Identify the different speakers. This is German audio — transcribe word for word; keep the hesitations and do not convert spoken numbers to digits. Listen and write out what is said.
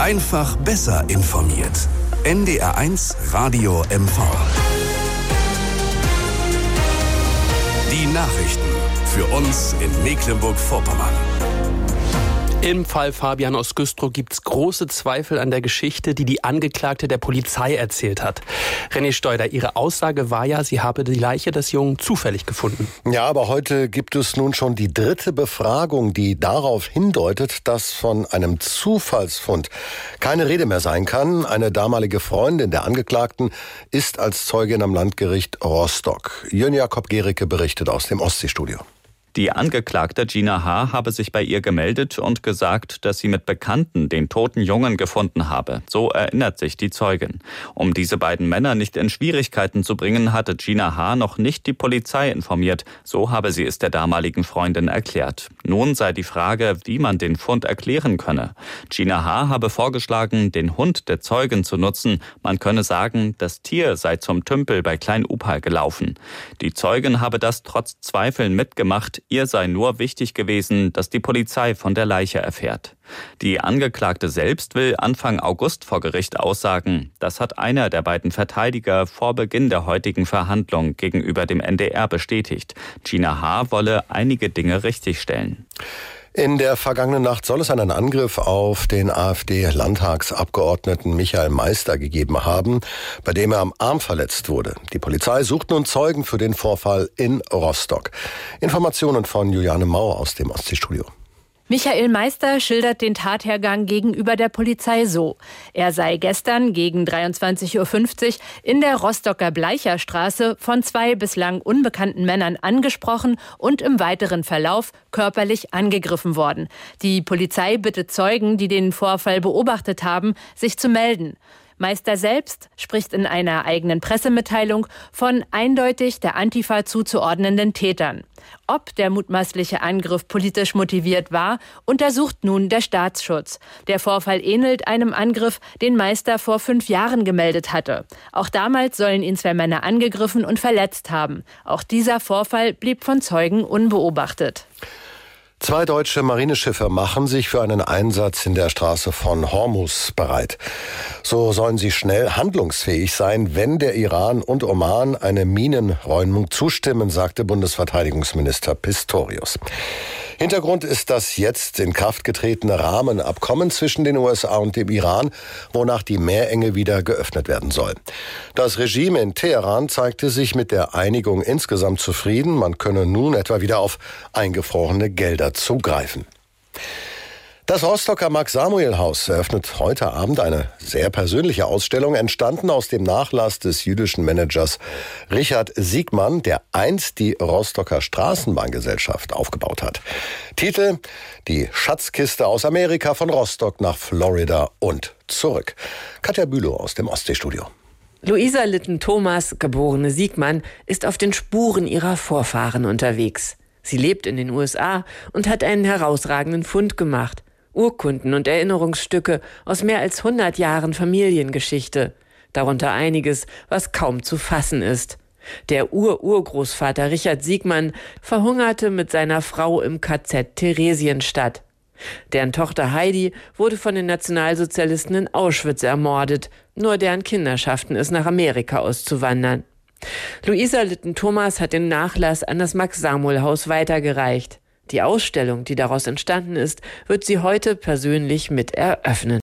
Speaker 1: Einfach besser informiert. N D R eins Radio M V. Die Nachrichten für uns in Mecklenburg-Vorpommern.
Speaker 2: Im Fall Fabian aus Güstrow gibt es große Zweifel an der Geschichte, die die Angeklagte der Polizei erzählt hat. René Steuder, ihre Aussage war ja, sie habe die Leiche des Jungen zufällig gefunden.
Speaker 3: Ja, aber heute gibt es nun schon die dritte Befragung, die darauf hindeutet, dass von einem Zufallsfund keine Rede mehr sein kann. Eine damalige Freundin der Angeklagten ist als Zeugin am Landgericht Rostock. Jön Jakob Gericke berichtet aus dem Ostseestudio.
Speaker 4: Die Angeklagte Gina H. habe sich bei ihr gemeldet und gesagt, dass sie mit Bekannten den toten Jungen gefunden habe. So erinnert sich die Zeugin. Um diese beiden Männer nicht in Schwierigkeiten zu bringen, hatte Gina H. noch nicht die Polizei informiert. So habe sie es der damaligen Freundin erklärt. Nun sei die Frage, wie man den Fund erklären könne. Gina H. habe vorgeschlagen, den Hund der Zeugin zu nutzen. Man könne sagen, das Tier sei zum Tümpel bei Klein-Upal gelaufen. Die Zeugin habe das trotz Zweifeln mitgemacht. Ihr sei nur wichtig gewesen, dass die Polizei von der Leiche erfährt. Die Angeklagte selbst will Anfang August vor Gericht aussagen. Das hat einer der beiden Verteidiger vor Beginn der heutigen Verhandlung gegenüber dem N D R bestätigt. Gina H. wolle einige Dinge richtigstellen.
Speaker 3: In der vergangenen Nacht soll es einen Angriff auf den AfD-Landtagsabgeordneten Michael Meister gegeben haben, bei dem er am Arm verletzt wurde. Die Polizei sucht nun Zeugen für den Vorfall in Rostock. Informationen von Juliane Mau aus dem Ostseestudio.
Speaker 5: Michael Meister schildert den Tathergang gegenüber der Polizei so. Er sei gestern gegen dreiundzwanzig Uhr fünfzig in der Rostocker Bleicherstraße von zwei bislang unbekannten Männern angesprochen und im weiteren Verlauf körperlich angegriffen worden. Die Polizei bittet Zeugen, die den Vorfall beobachtet haben, sich zu melden. Meister selbst spricht in einer eigenen Pressemitteilung von eindeutig der Antifa zuzuordnenden Tätern. Ob der mutmaßliche Angriff politisch motiviert war, untersucht nun der Staatsschutz. Der Vorfall ähnelt einem Angriff, den Meister vor fünf Jahren gemeldet hatte. Auch damals sollen ihn zwei Männer angegriffen und verletzt haben. Auch dieser Vorfall blieb von Zeugen unbeobachtet.
Speaker 3: Zwei deutsche Marineschiffe machen sich für einen Einsatz in der Straße von Hormuz bereit. So sollen sie schnell handlungsfähig sein, wenn der Iran und Oman eine Minenräumung zustimmen, sagte Bundesverteidigungsminister Pistorius. Hintergrund ist das jetzt in Kraft getretene Rahmenabkommen zwischen den U S A und dem Iran, wonach die Meerenge wieder geöffnet werden soll. Das Regime in Teheran zeigte sich mit der Einigung insgesamt zufrieden. Man könne nun etwa wieder auf eingefrorene Gelder zugreifen. Das Rostocker Max-Samuel-Haus eröffnet heute Abend eine sehr persönliche Ausstellung, entstanden aus dem Nachlass des jüdischen Managers Richard Siegmann, der einst die Rostocker Straßenbahngesellschaft aufgebaut hat. Titel: Die Schatzkiste aus Amerika von Rostock nach Florida und zurück. Katja Bülow aus dem Ostseestudio.
Speaker 6: Luisa Litten-Thomas, geborene Siegmann, ist auf den Spuren ihrer Vorfahren unterwegs. Sie lebt in den U S A und hat einen herausragenden Fund gemacht. Urkunden und Erinnerungsstücke aus mehr als hundert Jahren Familiengeschichte. Darunter einiges, was kaum zu fassen ist. Der Ur-Urgroßvater Richard Siegmann verhungerte mit seiner Frau im K Z Theresienstadt. Deren Tochter Heidi wurde von den Nationalsozialisten in Auschwitz ermordet. Nur deren Kinder schafften es, nach Amerika auszuwandern. Luisa Litten-Thomas hat den Nachlass an das Max-Samuel-Haus weitergereicht. Die Ausstellung, die daraus entstanden ist, wird sie heute persönlich mit eröffnen.